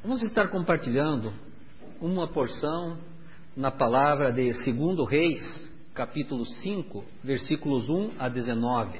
Vamos estar compartilhando uma porção na palavra de 2 Reis, capítulo 5, versículos 1 a 19.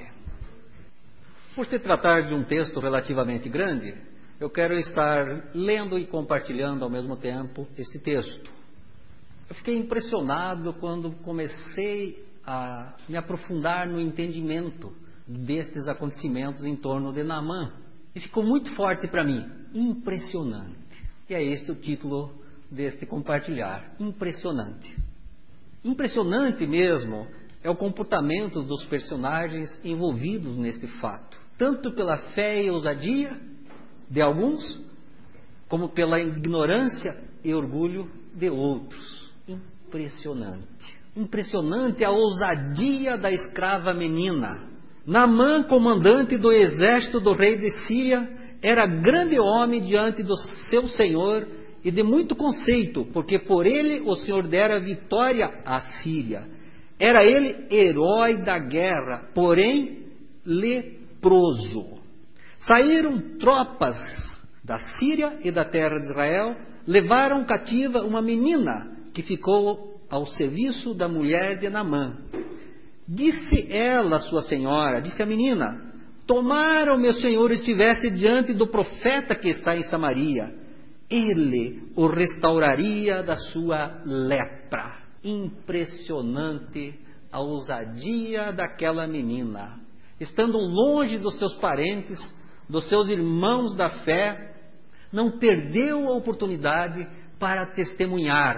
Por se tratar de um texto relativamente grande, eu quero estar lendo e compartilhando ao mesmo tempo este texto. Eu fiquei impressionado quando comecei a me aprofundar no entendimento destes acontecimentos em torno de Naamã. E ficou muito forte para mim, impressionante. E é este o título deste compartilhar, impressionante. Impressionante mesmo é o comportamento dos personagens envolvidos neste fato, tanto pela fé e ousadia de alguns, como pela ignorância e orgulho de outros. Impressionante. Impressionante a ousadia da escrava menina. Naamã, comandante do exército do rei de Síria, era grande homem diante do seu senhor e de muito conceito, porque por ele o Senhor dera vitória à Síria. Era ele herói da guerra, porém leproso. Saíram tropas da Síria e da terra de Israel, levaram cativa uma menina que ficou ao serviço da mulher de Naamã. Disse ela à sua senhora, disse a menina: tomara o meu senhor estivesse diante do profeta que está em Samaria, ele o restauraria da sua lepra. Impressionante a ousadia daquela menina. Estando longe dos seus parentes, dos seus irmãos da fé, não perdeu a oportunidade para testemunhar,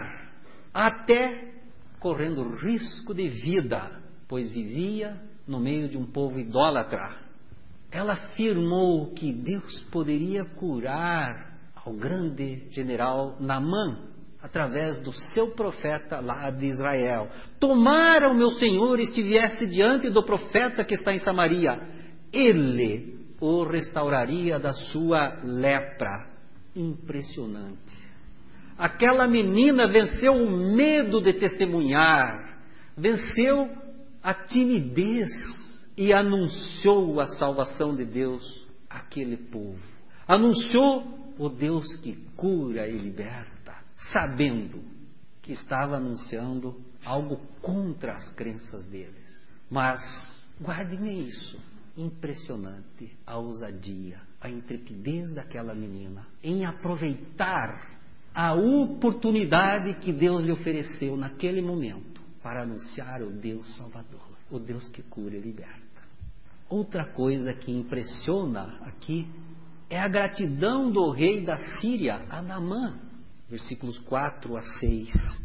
até correndo risco de vida, pois vivia no meio de um povo idólatra. Ela afirmou que Deus poderia curar ao grande general Naamã através do seu profeta lá de Israel. Tomara o meu senhor estivesse diante do profeta que está em Samaria, ele o restauraria da sua lepra. Impressionante. Aquela menina venceu o medo de testemunhar, venceu a timidez e anunciou a salvação de Deus àquele povo. Anunciou o Deus que cura e liberta, sabendo que estava anunciando algo contra as crenças deles. Mas guardem isso, impressionante a ousadia, a intrepidez daquela menina em aproveitar a oportunidade que Deus lhe ofereceu naquele momento para anunciar o Deus Salvador, o Deus que cura e liberta. Outra coisa que impressiona aqui é a gratidão do rei da Síria a Naamã, versículos 4 a 6.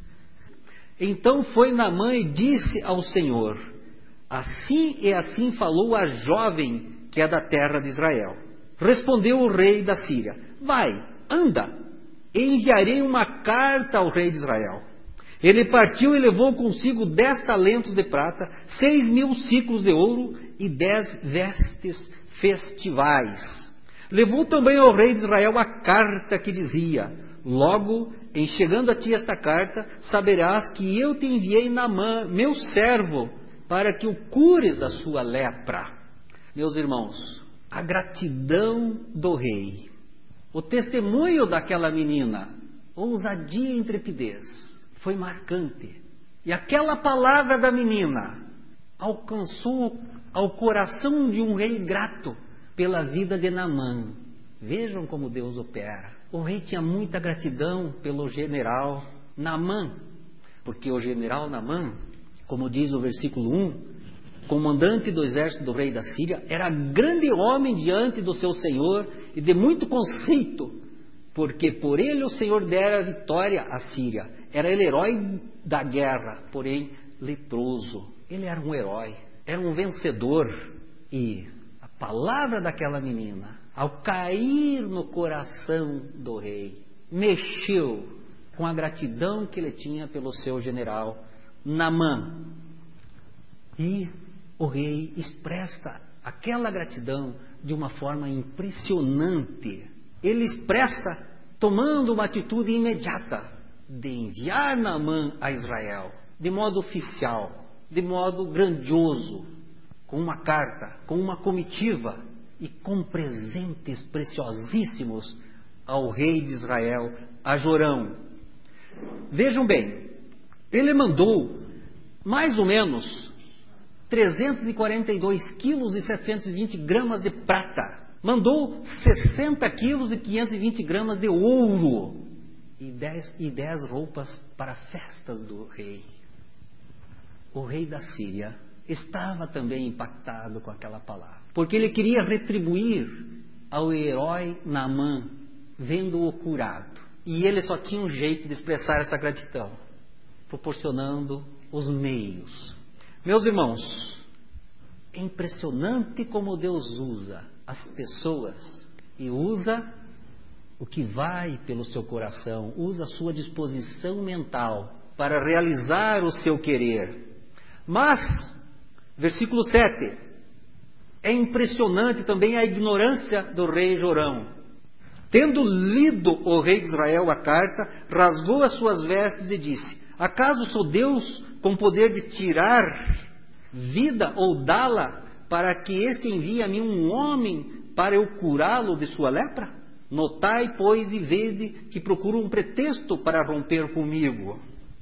Então foi Naamã e disse ao Senhor: assim e assim falou a jovem que é da terra de Israel. Respondeu o rei da Síria: vai, anda, e enviarei uma carta ao rei de Israel. Ele partiu e levou consigo 10 talentos de prata, 6.000 ciclos de ouro e 10 vestes festivais. Levou também ao rei de Israel a carta que dizia: logo, em chegando a ti esta carta, saberás que eu te enviei Naamã, meu servo, para que o cures da sua lepra. Meus irmãos, a gratidão do rei, o testemunho daquela menina, ousadia e intrepidez, foi marcante. E aquela palavra da menina alcançou ao coração de um rei grato pela vida de Naamã. Vejam como Deus opera. O rei tinha muita gratidão pelo general Naamã, porque o general Naamã, como diz o versículo 1, comandante do exército do rei da Síria, era grande homem diante do seu senhor e de muito conceito, porque por ele o Senhor dera vitória à Síria. Era ele herói da guerra, porém leproso. Ele era um herói, era um vencedor. E a palavra daquela menina, ao cair no coração do rei, mexeu com a gratidão que ele tinha pelo seu general Naamã. E o rei expressa aquela gratidão de uma forma impressionante. Ele expressa tomando uma atitude imediata de enviar Naamã a Israel, de modo oficial, de modo grandioso, com uma carta, com uma comitiva e com presentes preciosíssimos ao rei de Israel, a Jorão. Vejam bem, ele mandou mais ou menos 342 quilos e 720 gramas de prata. Mandou 60 quilos e 520 gramas de ouro e 10 roupas para festas do rei. O rei da Síria estava também impactado com aquela palavra, porque ele queria retribuir ao herói Naamã, vendo-o curado. E ele só tinha um jeito de expressar essa gratidão, proporcionando os meios. Meus irmãos, é impressionante como Deus usa as pessoas e usa o que vai pelo seu coração, usa a sua disposição mental para realizar o seu querer. Mas, versículo 7, é impressionante também a ignorância do rei Jorão. Tendo lido o rei de Israel a carta, rasgou as suas vestes e disse: acaso sou Deus com poder de tirar vida ou dá-la, para que este envie a mim um homem para eu curá-lo de sua lepra? Notai, pois, e vede que procuro um pretexto para romper comigo.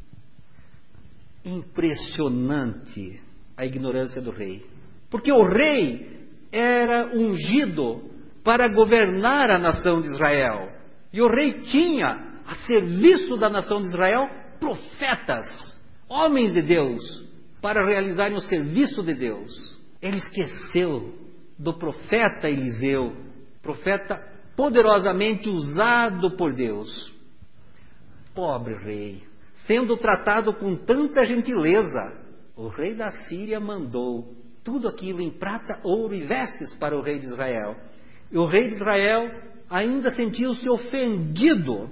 Impressionante a ignorância do rei. Porque o rei era ungido para governar a nação de Israel. E o rei tinha a serviço da nação de Israel profetas, homens de Deus, para realizarem o serviço de Deus. Ele esqueceu do profeta Eliseu, profeta poderosamente usado por Deus. Pobre rei, sendo tratado com tanta gentileza, o rei da Síria mandou tudo aquilo em prata, ouro e vestes para o rei de Israel. E o rei de Israel ainda sentiu-se ofendido,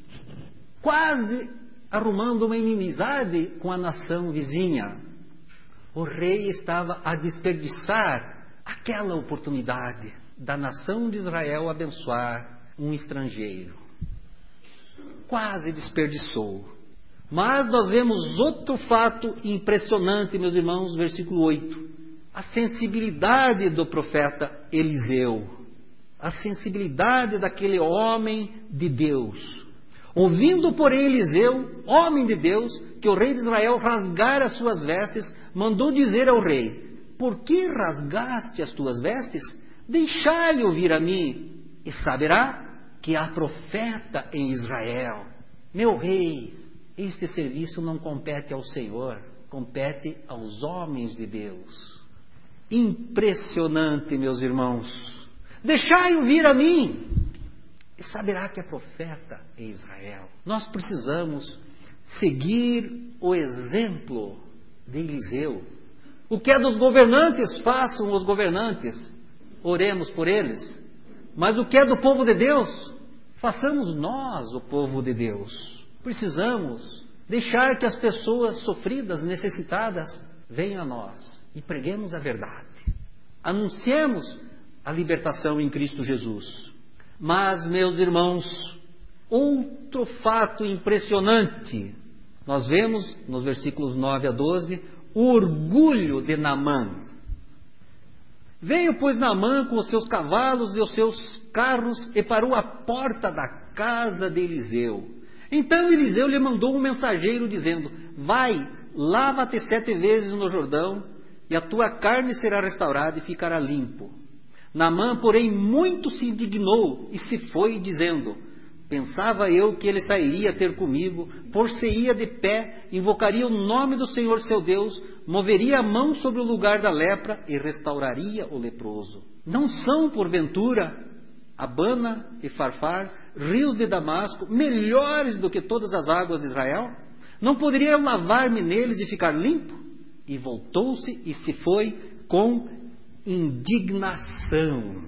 quase arrumando uma inimizade com a nação vizinha. O rei estava a desperdiçar aquela oportunidade da nação de Israel abençoar um estrangeiro. Quase desperdiçou. Mas nós vemos outro fato impressionante, meus irmãos, versículo 8. A sensibilidade do profeta Eliseu. A sensibilidade daquele homem de Deus. Ouvindo, porém, Eliseu, homem de Deus, que o rei de Israel rasgara as suas vestes, mandou dizer ao rei: por que rasgaste as tuas vestes? Deixai-o vir a mim, e saberá que há profeta em Israel. Meu rei, este serviço não compete ao Senhor, compete aos homens de Deus. Impressionante, meus irmãos. Deixai-o vir a mim, e saberá que é profeta em Israel. Nós precisamos seguir o exemplo de Eliseu. O que é dos governantes, façam os governantes, oremos por eles. Mas o que é do povo de Deus, façamos nós, o povo de Deus. Precisamos deixar que as pessoas sofridas, necessitadas, venham a nós e preguemos a verdade. Anunciemos a libertação em Cristo Jesus. Mas, meus irmãos, outro fato impressionante, nós vemos nos versículos 9 a 12, o orgulho de Naamã. Veio, pois, Naamã com os seus cavalos e os seus carros e parou à porta da casa de Eliseu. Então Eliseu lhe mandou um mensageiro dizendo: vai, lava-te 7 vezes no Jordão, e a tua carne será restaurada e ficará limpo. Naamã, porém, muito se indignou e se foi, dizendo: pensava eu que ele sairia ter comigo, por-se-ia de pé, invocaria o nome do Senhor seu Deus, moveria a mão sobre o lugar da lepra e restauraria o leproso. Não são, porventura, Abana e Farfar, rios de Damasco, melhores do que todas as águas de Israel? Não poderia eu lavar-me neles e ficar limpo? E voltou-se e se foi com indignação.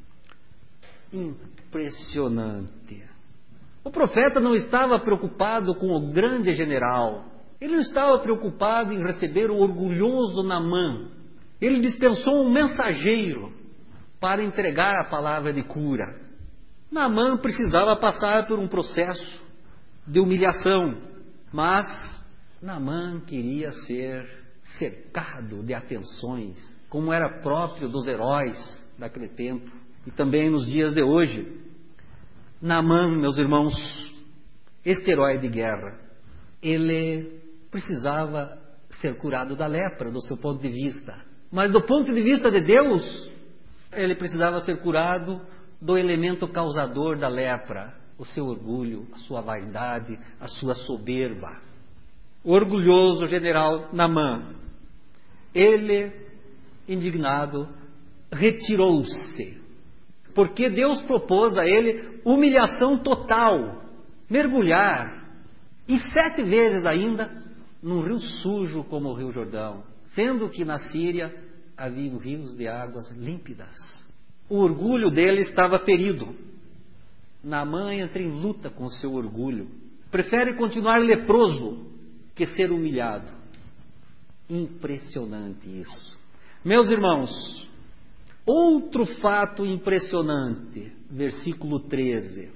Impressionante. O profeta não estava preocupado com o grande general. Ele não estava preocupado em receber o orgulhoso Naamã. Ele dispensou um mensageiro para entregar a palavra de cura. Naamã precisava passar por um processo de humilhação, mas Naamã queria ser cercado de atenções, como era próprio dos heróis daquele tempo e também nos dias de hoje. Naamã, meus irmãos, este herói de guerra, ele precisava ser curado da lepra, do seu ponto de vista. Mas do ponto de vista de Deus, ele precisava ser curado do elemento causador da lepra, o seu orgulho, a sua vaidade, a sua soberba. O orgulhoso general Naamã, ele, indignado, retirou-se, porque Deus propôs a ele humilhação total, mergulhar, e 7 vezes ainda, num rio sujo como o Rio Jordão, sendo que na Síria havia rios de águas límpidas. O orgulho dele estava ferido. Naamã entra em luta com o seu orgulho. Prefere continuar leproso que ser humilhado. Impressionante isso. Meus irmãos, outro fato impressionante, versículo 13.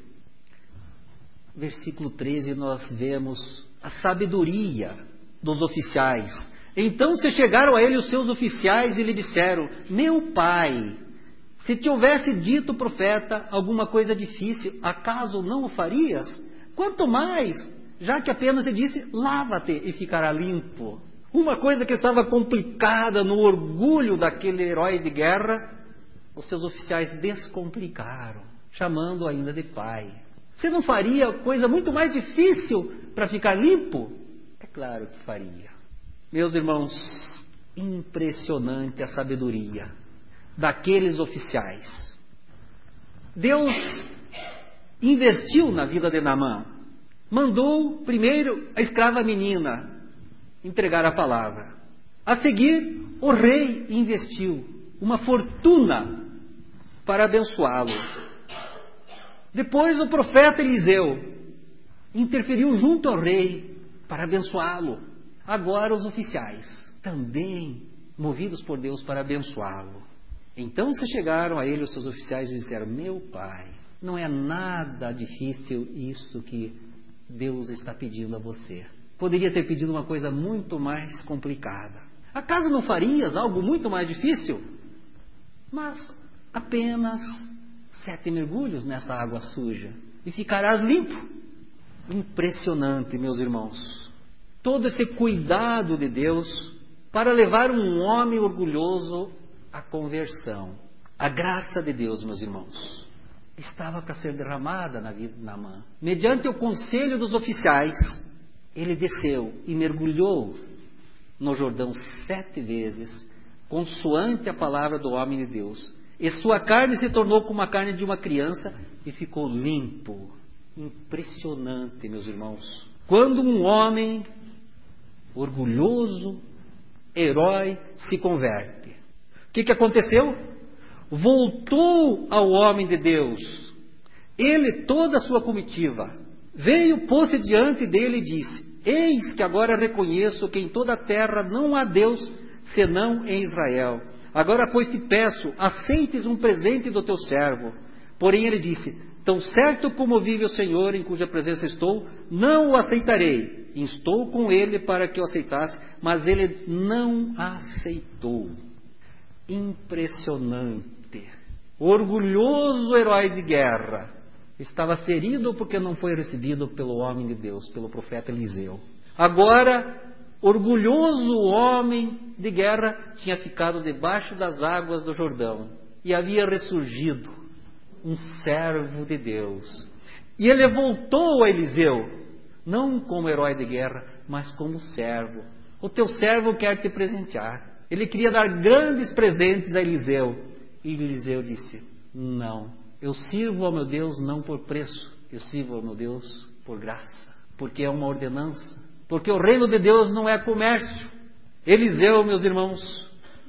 Versículo 13 nós vemos a sabedoria dos oficiais. Então se chegaram a ele os seus oficiais e lhe disseram: meu pai, se te houvesse dito o profeta alguma coisa difícil, acaso não o farias? Quanto mais, já que apenas lhe disse: lava-te e ficará limpo. Uma coisa que estava complicada no orgulho daquele herói de guerra, os seus oficiais descomplicaram, chamando ainda de pai. Você não faria coisa muito mais difícil para ficar limpo? É claro que faria. Meus irmãos, impressionante a sabedoria daqueles oficiais. Deus investiu na vida de Naamã. Mandou primeiro a escrava menina entregar a palavra. A seguir, o rei investiu uma fortuna para abençoá-lo. Depois o profeta Eliseu interferiu junto ao rei para abençoá-lo. Agora os oficiais, também movidos por Deus para abençoá-lo. Então se chegaram a ele os seus oficiais e disseram: meu pai, não é nada difícil isso que Deus está pedindo a você. Poderia ter pedido uma coisa muito mais complicada. Acaso não farias algo muito mais difícil? Mas apenas 7 mergulhos nessa água suja e ficarás limpo. Impressionante, meus irmãos. Todo esse cuidado de Deus para levar um homem orgulhoso à conversão. A graça de Deus, meus irmãos, estava para ser derramada na vida de Naamã. Mediante o conselho dos oficiais, ele desceu e mergulhou no Jordão 7 vezes, consoante a palavra do homem de Deus. E sua carne se tornou como a carne de uma criança e ficou limpo. Impressionante, meus irmãos. Quando um homem orgulhoso, herói, se converte. O que aconteceu? Voltou ao homem de Deus. Ele, toda a sua comitiva, veio, pôs-se diante dele e disse: eis que agora reconheço que em toda a terra não há Deus senão em Israel. Agora, pois, te peço, aceites um presente do teu servo. Porém ele disse: tão certo como vive o Senhor, em cuja presença estou, não o aceitarei. Instou com ele para que o aceitasse, mas ele não aceitou. Impressionante. Orgulhoso herói de guerra estava ferido porque não foi recebido pelo homem de Deus, pelo profeta Eliseu. Agora, orgulhoso homem de guerra tinha ficado debaixo das águas do Jordão e havia ressurgido um servo de Deus. E ele voltou a Eliseu, não como herói de guerra, mas como servo. O teu servo quer te presentear. Ele queria dar grandes presentes a Eliseu. E Eliseu disse: não, eu sirvo ao meu Deus não por preço, eu sirvo ao meu Deus por graça, porque é uma ordenança, porque o reino de Deus não é comércio. Eliseu, meus irmãos,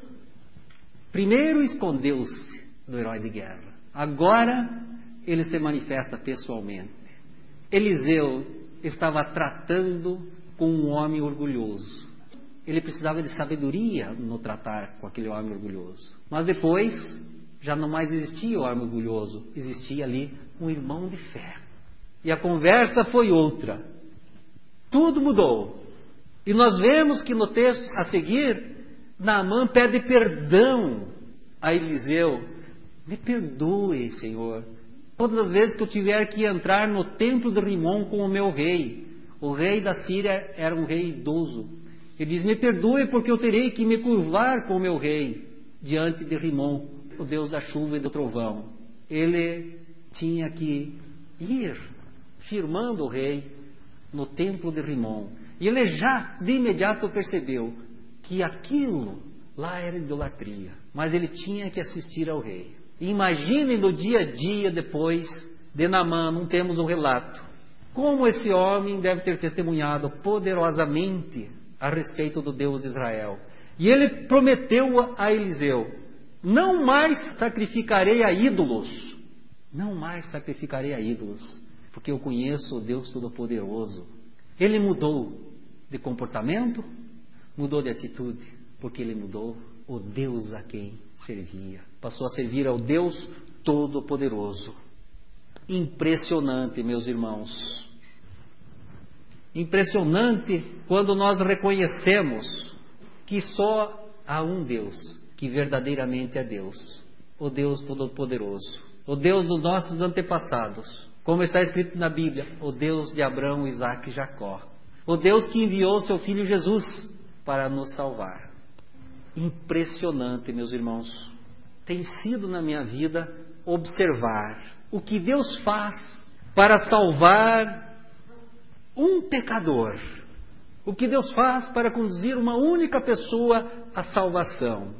primeiro escondeu-se do herói de guerra, agora ele se manifesta pessoalmente. Eliseu estava tratando com um homem orgulhoso. Ele precisava de sabedoria no tratar com aquele homem orgulhoso. Mas depois, já não mais existia o homem orgulhoso, existia ali um irmão de fé. E a conversa foi outra. Tudo mudou. E nós vemos que no texto a seguir, Naamã pede perdão a Eliseu. Me perdoe, Senhor. Todas as vezes que eu tiver que entrar no templo de Rimon com o meu rei. O rei da Síria era um rei idoso. Ele diz: me perdoe porque eu terei que me curvar com o meu rei diante de Rimon, o Deus da chuva e do trovão. Ele tinha que ir firmando o rei no templo de Rimon. E ele já de imediato percebeu que aquilo lá era idolatria. Mas ele tinha que assistir ao rei. Imaginem no dia a dia depois de Naamã, não temos um relato. Como esse homem deve ter testemunhado poderosamente a respeito do Deus de Israel. E ele prometeu a Eliseu: não mais sacrificarei a ídolos. Não mais sacrificarei a ídolos, porque eu conheço o Deus Todo-Poderoso. Ele mudou de comportamento, mudou de atitude, porque ele mudou o Deus a quem servia. Passou a servir ao Deus Todo-Poderoso. Impressionante, meus irmãos. Impressionante quando nós reconhecemos que só há um Deus, que verdadeiramente é Deus. O Deus Todo-Poderoso. O Deus dos nossos antepassados. Como está escrito na Bíblia, o Deus de Abraão, Isaque e Jacó. O Deus que enviou seu Filho Jesus para nos salvar. Impressionante, meus irmãos. Tem sido na minha vida observar o que Deus faz para salvar um pecador. O que Deus faz para conduzir uma única pessoa à salvação.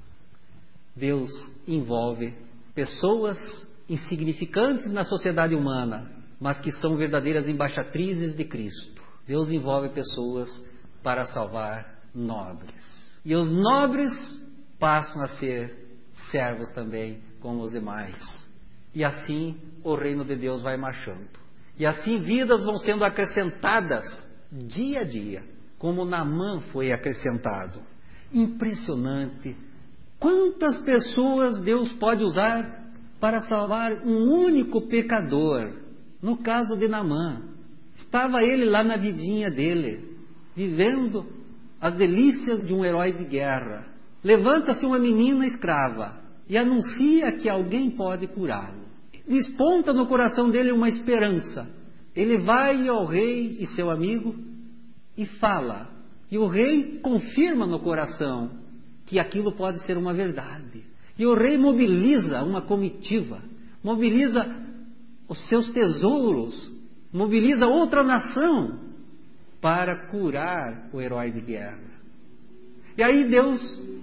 Deus envolve pessoas insignificantes na sociedade humana, mas que são verdadeiras embaixatrizes de Cristo. Deus envolve pessoas para salvar nobres. E os nobres passam a ser servos também como os demais. E assim o reino de Deus vai marchando. E assim vidas vão sendo acrescentadas dia a dia, como Naamã foi acrescentado. Impressionante. Quantas pessoas Deus pode usar para salvar um único pecador? No caso de Naamã, estava ele lá na vidinha dele, vivendo as delícias de um herói de guerra. Levanta-se uma menina escrava e anuncia que alguém pode curá-lo. Desponta no coração dele uma esperança. Ele vai ao rei e seu amigo e fala. E o rei confirma no coração que aquilo pode ser uma verdade. E o rei mobiliza uma comitiva, mobiliza os seus tesouros, mobiliza outra nação para curar o herói de guerra. E aí Deus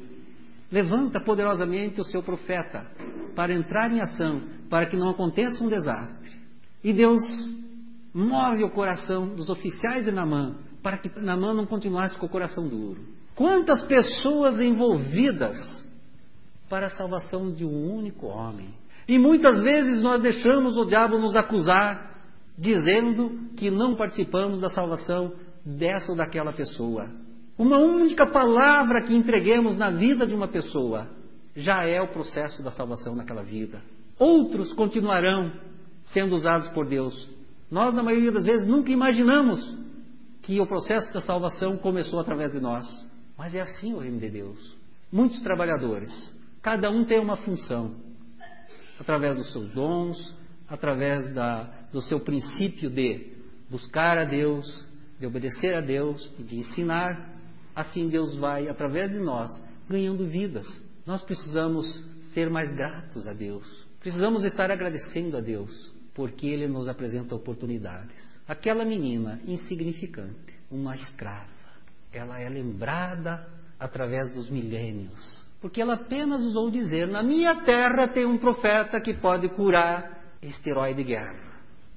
levanta poderosamente o seu profeta para entrar em ação, para que não aconteça um desastre. E Deus move o coração dos oficiais de Naamã, para que Naamã não continuasse com o coração duro. Quantas pessoas envolvidas para a salvação de um único homem. E muitas vezes nós deixamos o diabo nos acusar, dizendo que não participamos da salvação dessa ou daquela pessoa. Uma única palavra que entreguemos na vida de uma pessoa já é o processo da salvação naquela vida. Outros continuarão sendo usados por Deus. Nós, na maioria das vezes, nunca imaginamos que o processo da salvação começou através de nós. Mas é assim o reino de Deus. Muitos trabalhadores, cada um tem uma função, através dos seus dons, através do seu princípio de buscar a Deus, de obedecer a Deus e de ensinar. Assim Deus vai, através de nós, ganhando vidas. Nós precisamos ser mais gratos a Deus. Precisamos estar agradecendo a Deus, porque Ele nos apresenta oportunidades. Aquela menina insignificante, uma escrava, ela é lembrada através dos milênios, porque ela apenas ousou dizer: na minha terra tem um profeta que pode curar este herói de guerra.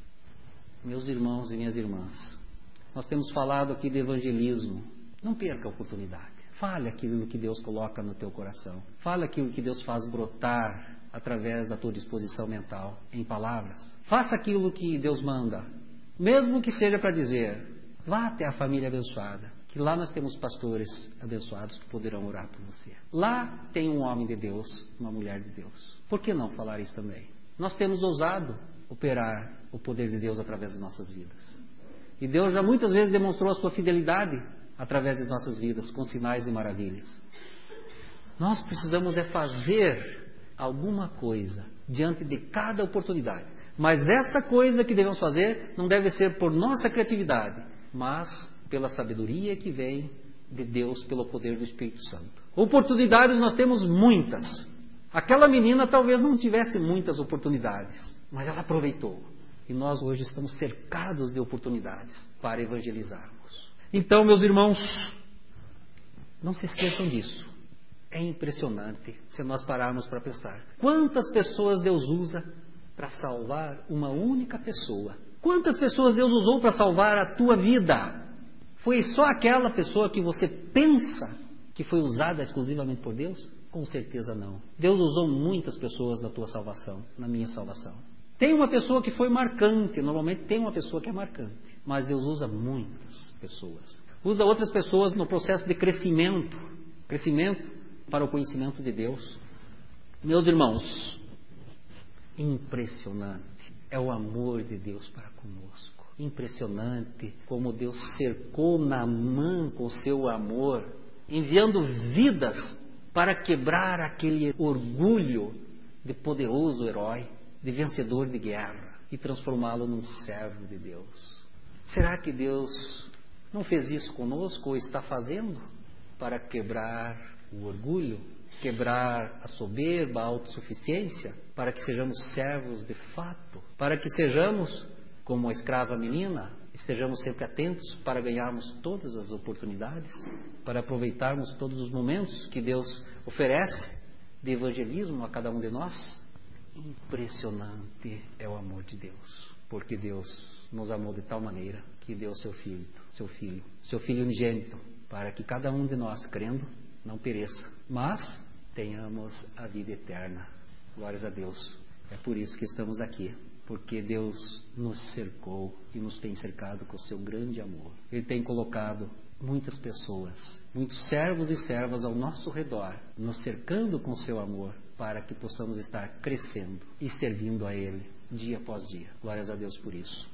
Meus irmãos e minhas irmãs, nós temos falado aqui de evangelismo. Não perca a oportunidade. Fale aquilo que Deus coloca no teu coração. Fale aquilo que Deus faz brotar através da tua disposição mental, em palavras. Faça aquilo que Deus manda, mesmo que seja para dizer: vá até a família abençoada, que lá nós temos pastores abençoados que poderão orar por você. Lá tem um homem de Deus, uma mulher de Deus. Por que não falar isso também? Nós temos ousado operar o poder de Deus através de nossas vidas. E Deus já muitas vezes demonstrou a sua fidelidade através de nossas vidas, com sinais e maravilhas. Nós precisamos fazer alguma coisa diante de cada oportunidade. Mas essa coisa que devemos fazer não deve ser por nossa criatividade, mas pela sabedoria que vem de Deus, pelo poder do Espírito Santo. Oportunidades nós temos muitas. Aquela menina talvez não tivesse muitas oportunidades, mas ela aproveitou. E nós hoje estamos cercados de oportunidades para evangelizarmos. Então, meus irmãos, não se esqueçam disso. É impressionante se nós pararmos para pensar. Quantas pessoas Deus usa para salvar uma única pessoa? Quantas pessoas Deus usou para salvar a tua vida? Foi só aquela pessoa que você pensa que foi usada exclusivamente por Deus? Com certeza não. Deus usou muitas pessoas na tua salvação, na minha salvação. Tem uma pessoa que foi marcante, normalmente tem uma pessoa que é marcante, mas Deus usa muitas pessoas. Usa outras pessoas no processo de crescimento para o conhecimento de Deus. Meus irmãos, impressionante é o amor de Deus para conosco. Impressionante como Deus cercou Naamã com seu amor, enviando vidas para quebrar aquele orgulho de poderoso herói, de vencedor de guerra, e transformá-lo num servo de Deus. Será que Deus não fez isso conosco ou está fazendo para quebrar o orgulho, quebrar a soberba, a autossuficiência, para que sejamos servos de fato, para que sejamos como a escrava menina, estejamos sempre atentos para ganharmos todas as oportunidades, para aproveitarmos todos os momentos que Deus oferece de evangelismo a cada um de nós? Impressionante é o amor de Deus, porque Deus nos amou de tal maneira que deu seu filho unigênito, para que cada um de nós, crendo, não pereça, mas tenhamos a vida eterna. Glórias a Deus. É por isso que estamos aqui, porque Deus nos cercou e nos tem cercado com o seu grande amor. Ele tem colocado muitas pessoas, muitos servos e servas ao nosso redor, nos cercando com o seu amor, para que possamos estar crescendo e servindo a Ele dia após dia. Glórias a Deus por isso.